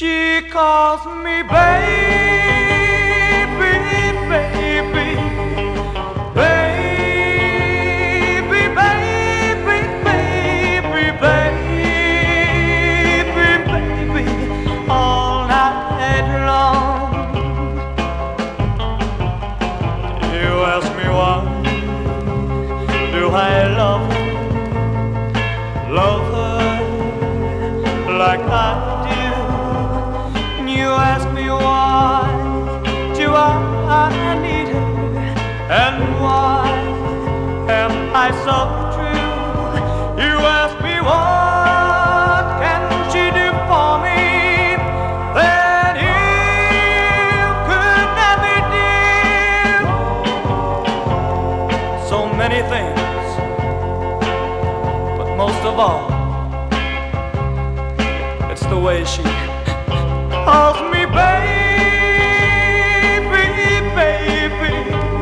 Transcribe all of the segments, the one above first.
She calls me baby, baby, baby, baby, baby, baby, baby, all night long. You ask me why do I love her like I do. You ask me why do I need her, and why am I so true? You ask me what can she do for me, then you could never do so many things, but most of all, it's the way she calls me baby, baby,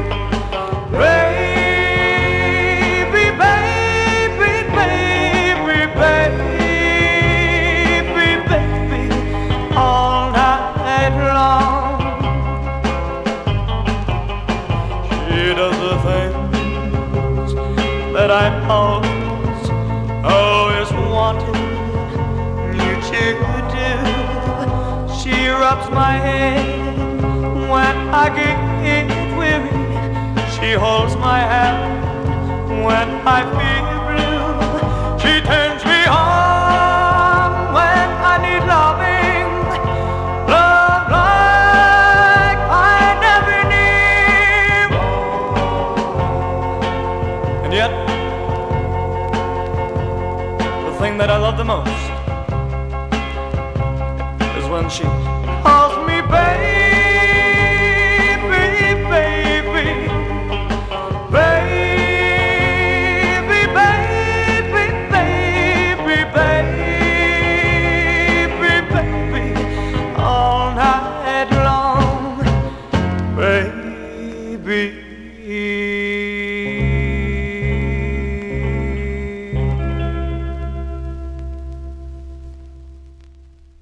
baby, baby, baby, baby, baby, all night long. She does the things that I always wanted you to do. She rubs my head when I get weary. She holds my hand when I feel blue. She turns me on when I need loving, love like I never knew. And yet, the thing that I love the most is when she